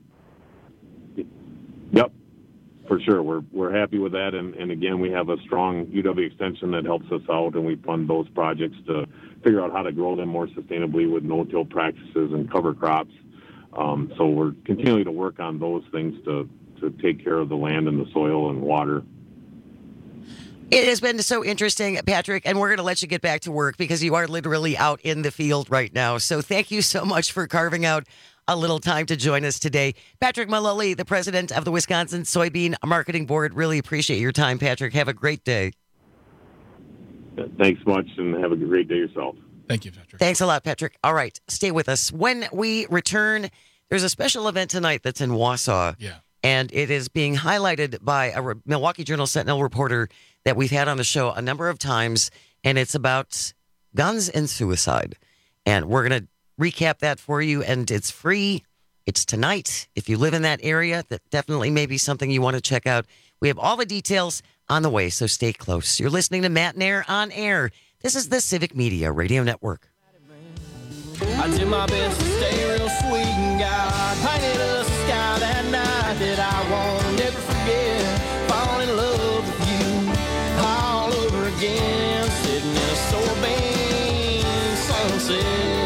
Yep. For sure. We're we're happy with that. And, and again, we have a strong U W extension that helps us out, and we fund those projects to figure out how to grow them more sustainably with no-till practices and cover crops. Um, so we're continuing to work on those things to, to take care of the land and the soil and water. It has been so interesting, Patrick, and we're going to let you get back to work because you are literally out in the field right now. So thank you so much for carving out a little time to join us today. Patrick Mullally, the president of the Wisconsin Soybean Marketing Board. Really appreciate your time, Patrick. Have a great day. Thanks much, and have a great day yourself. Thank you, Patrick. Thanks a lot, Patrick. All right, stay with us. When we return, there's a special event tonight that's in Wausau. Yeah. And it is being highlighted by a Re- Milwaukee Journal Sentinel reporter that we've had on the show a number of times, and it's about guns and suicide. And we're going to recap that for you, and it's free. It's tonight. If you live in that area, that definitely may be something you want to check out. We have all the details on the way, so stay close. You're listening to Matt Nair on Air. This is the Civic Media Radio Network. I did my best to stay real sweet, and God painted us a sky that night that I won't never forget. Falling in love with you all over again, sitting in a soybean sunset.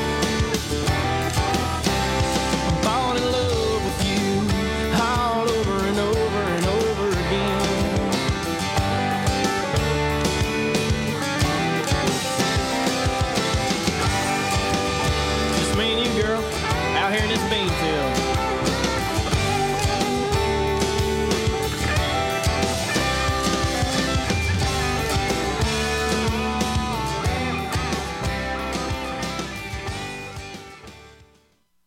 Falling in love with you all over and over and over again. Just me and you, girl, out here in this bean field.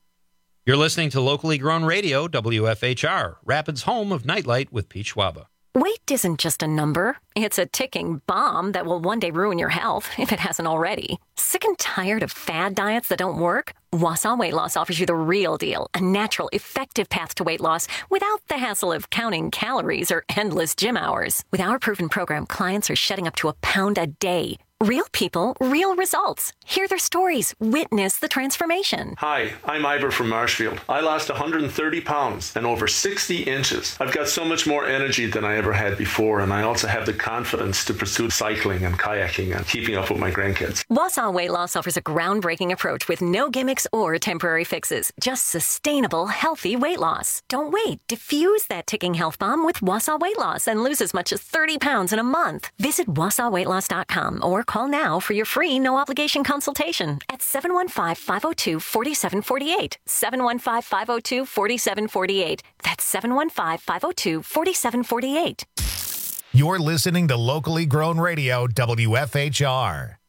You're listening to locally grown radio, W F H R, Rapids' home of Nightlight with Pete Schwaba. Weight isn't just a number. It's a ticking bomb that will one day ruin your health, if it hasn't already. Sick and tired of fad diets that don't work? Wausau Weight Loss offers you the real deal, a natural, effective path to weight loss without the hassle of counting calories or endless gym hours. With our proven program, clients are shedding up to a pound a day. Real people, real results. Hear their stories. Witness the transformation. Hi, I'm Ivor from Marshfield. I lost one hundred thirty pounds and over sixty inches. I've got so much more energy than I ever had before, and I also have the confidence to pursue cycling and kayaking and keeping up with my grandkids. Wausau Weight Loss offers a groundbreaking approach with no gimmicks or temporary fixes. Just sustainable, healthy weight loss. Don't wait. Diffuse that ticking health bomb with Wausau Weight Loss and lose as much as thirty pounds in a month. Visit wausau weight loss dot com or call now for your free no-obligation consultation at seven one five, five oh two, four seven four eight. seven one five, five oh two, four seven four eight. That's seven one five, five oh two, four seven four eight. You're listening to Locally Grown Radio, W F H R.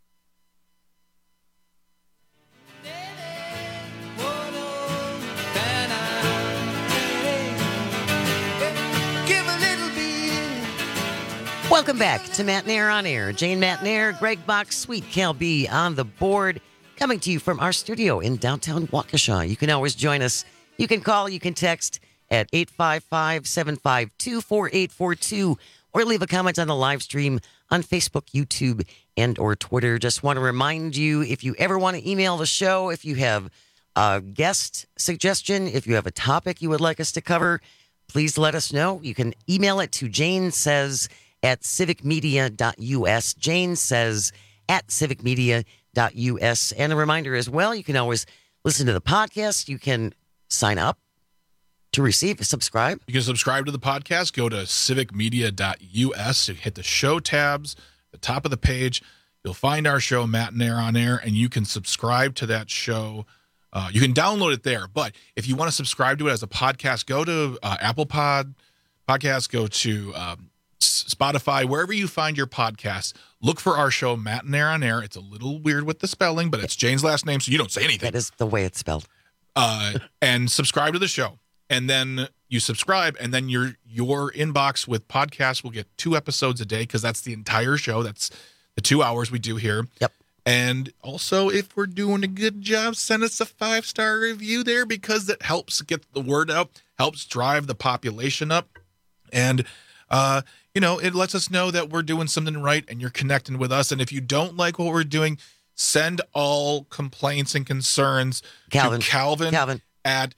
Welcome back to Matt Nair on Air. Jane Matt Nair, Greg Bach, Sweet Cal B on the board, coming to you from our studio in downtown Waukesha. You can always join us. You can call, you can text at eight five five, seven five two, four eight four two or leave a comment on the live stream on Facebook, YouTube, and or Twitter. Just want to remind you, if you ever want to email the show, if you have a guest suggestion, if you have a topic you would like us to cover, please let us know. You can email it to Jane Says at civic media dot u s. Jane Says at civic media dot u s. And a reminder as well, you can always listen to the podcast. You can sign up to receive, subscribe. You can subscribe to the podcast. Go to civic media dot u s. You hit the show tabs, the top of the page. You'll find our show, Matt and Air on Air, and you can subscribe to that show. Uh, you can download it there. But if you want to subscribe to it as a podcast, go to uh, Apple Pod Podcasts, go to um, Spotify, wherever you find your podcasts. Look for our show, Matt and Air on Air. It's a little weird with the spelling, but it's Jane's last name, so you don't say anything. That is the way it's spelled. Uh, and subscribe to the show. And then you subscribe, and then your your inbox with podcasts will get two episodes a day, because that's the entire show. That's the two hours we do here. Yep. And also, if we're doing a good job, send us a five-star review there, because it helps get the word out, helps drive the population up. And, uh, you know, it lets us know that we're doing something right and you're connecting with us. And if you don't like what we're doing, send all complaints and concerns Calvin. to Calvin, Calvin. at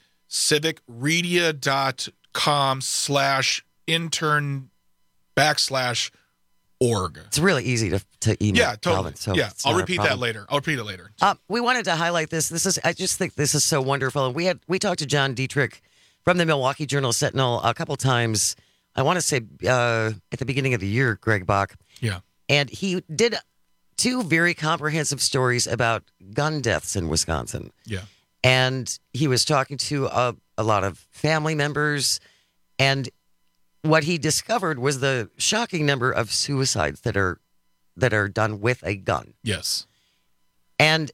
civicredia.com slash intern backslash org. It's really easy to, to email. Yeah, totally. Calvin, so yeah, it's I'll not a repeat problem. that later. I'll repeat it later. Uh, we wanted to highlight this. This is, I just think this is so wonderful. And we had, we talked to John Dietrich from the Milwaukee Journal Sentinel a couple times. I want to say uh, at the beginning of the year, Greg Bach. Yeah. And he did two very comprehensive stories about gun deaths in Wisconsin. Yeah. And he was talking to a, a lot of family members. And what he discovered was the shocking number of suicides that are that are done with a gun. Yes. And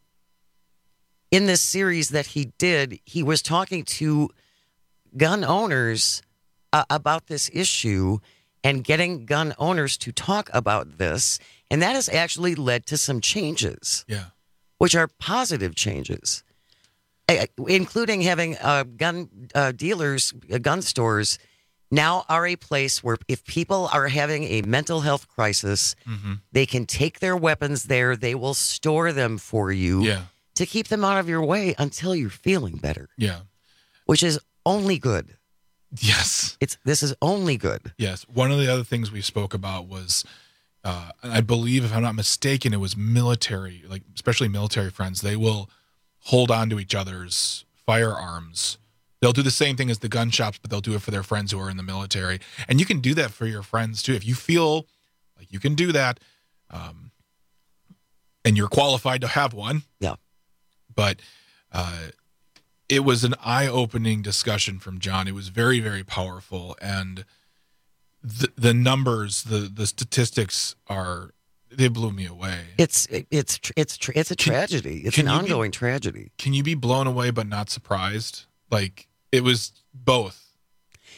in this series that he did, he was talking to gun owners uh, about this issue and getting gun owners to talk about this. And that has actually led to some changes. Yeah. Which are positive changes, uh, including having uh, gun uh, dealers, uh, gun stores now are a place where if people are having a mental health crisis, mm-hmm. they can take their weapons there. They will store them for you yeah. to keep them out of your way until you're feeling better. Yeah. Which is only good. Yes. It's this is only good. Yes. One of the other things we spoke about was, uh, I believe, if I'm not mistaken, it was military, like especially military friends. They will hold on to each other's firearms. They'll do the same thing as the gun shops, but they'll do it for their friends who are in the military. And you can do that for your friends too. If you feel like you can do that, um, and you're qualified to have one. Yeah. But uh, it was an eye-opening discussion from John. It was very, very powerful. And the, the numbers, the, the statistics are, they blew me away. It's it's it's it's a tragedy. It's an ongoing be, tragedy. Can you be blown away but not surprised? Like, it was both.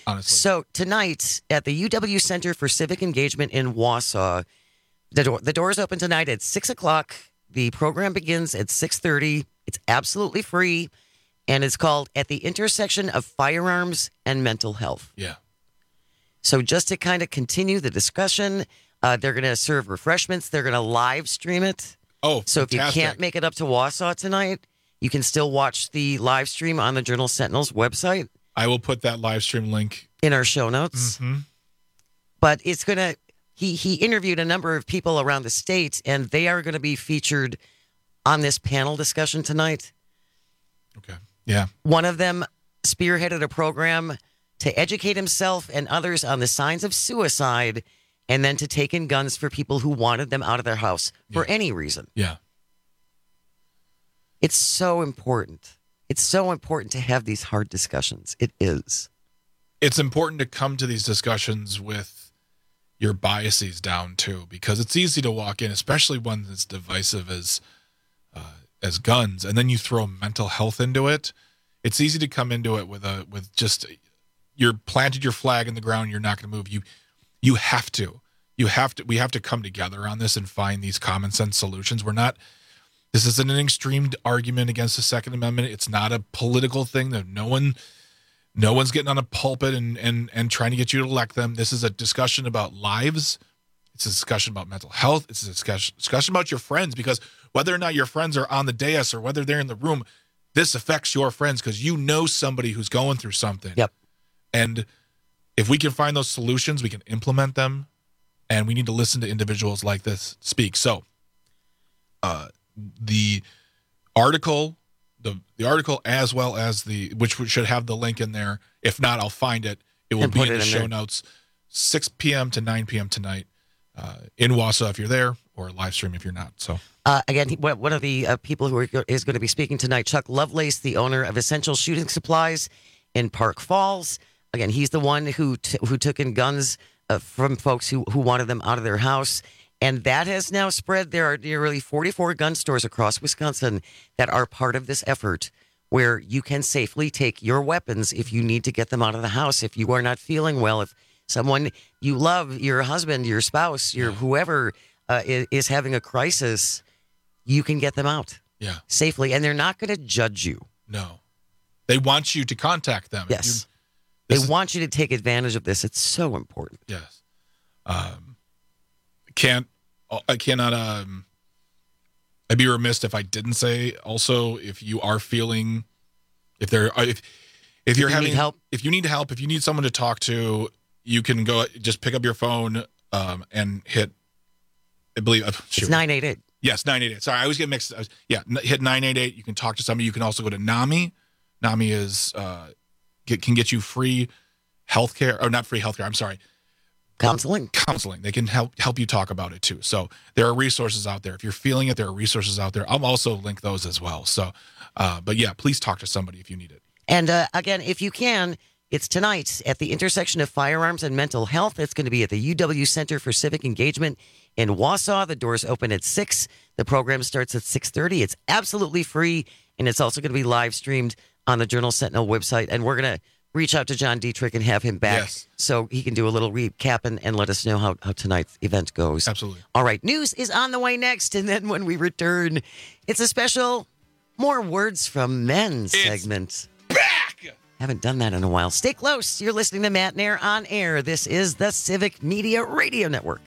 honestly. So tonight at the U W Center for Civic Engagement in Wausau, the door the doors open tonight at six o'clock. The program begins at six thirty. It's absolutely free, and it's called At the Intersection of Firearms and Mental Health. Yeah. So just to kind of continue the discussion, uh, they're going to serve refreshments. They're going to live stream it. Oh, so if you fantastic. can't make it up to Wausau tonight, you can still watch the live stream on the Journal Sentinel's website. I will put that live stream link in our show notes. Mm-hmm. But it's going to, he, he interviewed a number of people around the state, and they are going to be featured on this panel discussion tonight. Okay. Yeah. One of them spearheaded a program to educate himself and others on the signs of suicide, and then to take in guns for people who wanted them out of their house for yeah. any reason. Yeah. It's so important. It's so important to have these hard discussions. It is. It's important to come to these discussions with your biases down too, because it's easy to walk in, especially one that's divisive as uh, as guns, and then you throw mental health into it. It's easy to come into it with a with just you're planted your flag in the ground. You're not going to move. You you have to. You have to. We have to come together on this and find these common sense solutions. We're not. This isn't an extreme argument against the Second Amendment. It's not a political thing that no one, no one's getting on a pulpit and and and trying to get you to elect them. This is a discussion about lives. It's a discussion about mental health. It's a discussion discussion about your friends, because whether or not your friends are on the dais or whether they're in the room, this affects your friends because you know somebody who's going through something. Yep. And if we can find those solutions, we can implement them, and we need to listen to individuals like this speak. So, uh. The article, the the article, as well as the which should have the link in there. If not, I'll find it. It will And be put in it the in show there. notes. six p.m. to nine p.m. tonight uh, in Wausau if you're there, or live stream if you're not. So Uh, again, he- one one of the uh, people who are, go- is going to be speaking tonight, Chuck Lovelace, the owner of Essential Shooting Supplies in Park Falls. Again, he's the one who t- who took in guns uh, from folks who, who wanted them out of their house. And that has now spread. There are nearly forty-four gun stores across Wisconsin that are part of this effort, where you can safely take your weapons if you need to get them out of the house, if you are not feeling well, if someone you love, your husband, your spouse, your whoever uh, is, is having a crisis, you can get them out yeah, safely. And they're not going to judge you. no, they want you to contact them. If Yes. you- They this is- want you to take advantage of this. It's so important. Yes. Um, can't I cannot um I'd be remiss if I didn't say also, if you are feeling if there if if you're you having need help? if you need help, if you need someone to talk to, you can go just pick up your phone um and hit I believe uh, shoot. It's nine eight eight. Yes, nine eight eight. Sorry, I always get mixed. I was, yeah, n- hit nine eight eight. You can talk to somebody. You can also go to NAMI. NAMI is uh get, can get you free healthcare, or not free healthcare. I'm sorry. Counseling. Counseling. They can help help you talk about it too. So there are resources out there. If you're feeling it, there are resources out there. I'll also link those as well. So, uh, but yeah, please talk to somebody if you need it. And uh, again, if you can, it's tonight at the intersection of firearms and mental health. It's going to be at the U W Center for Civic Engagement in Wausau. The doors open at six. The program starts at six thirty. It's absolutely free, and it's also going to be live streamed on the Journal Sentinel website. And we're going to reach out to John Dietrich and have him back Yes. so he can do a little recap and, and let us know how, how tonight's event goes. Absolutely. All right, news is on the way next, and then when we return, it's a special More Words from Men segment. Back! Haven't done that in a while. Stay close. You're listening to Matt Nair on Air. This is the Civic Media Radio Network.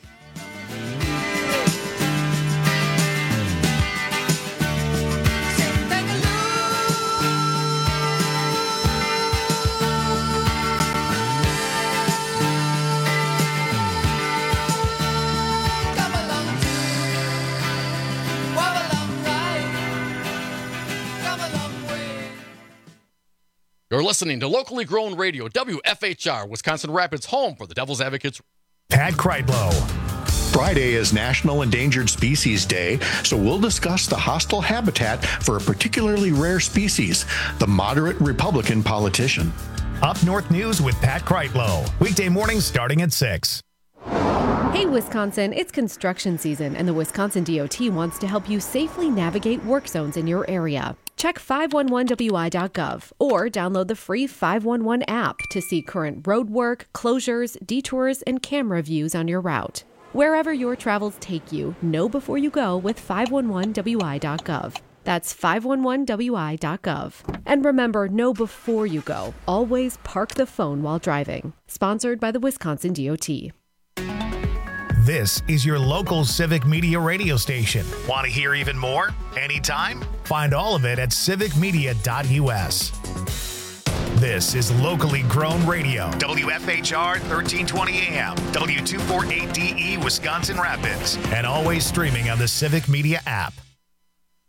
You're listening to locally grown radio, W F H R, Wisconsin Rapids, home for the Devil's Advocates. Pat Kreitlow. Friday is National Endangered Species Day, so we'll discuss the hostile habitat for a particularly rare species, the moderate Republican politician. Up North News with Pat Kreitlow. Weekday mornings starting at six. Hey, Wisconsin, it's construction season, and the Wisconsin D O T wants to help you safely navigate work zones in your area. Check five one one W I dot gov or download the free five one one app to see current road work, closures, detours, and camera views on your route. Wherever your travels take you, know before you go with five one one W I dot gov. That's five one one W I dot gov. And remember, know before you go. Always park the phone while driving. Sponsored by the Wisconsin D O T. This is your local Civic Media radio station. Want to hear even more? Anytime? Find all of it at civic media dot U S. This is locally grown radio. W F H R thirteen twenty A M, W two forty-eight D E Wisconsin Rapids, and always streaming on the Civic Media app.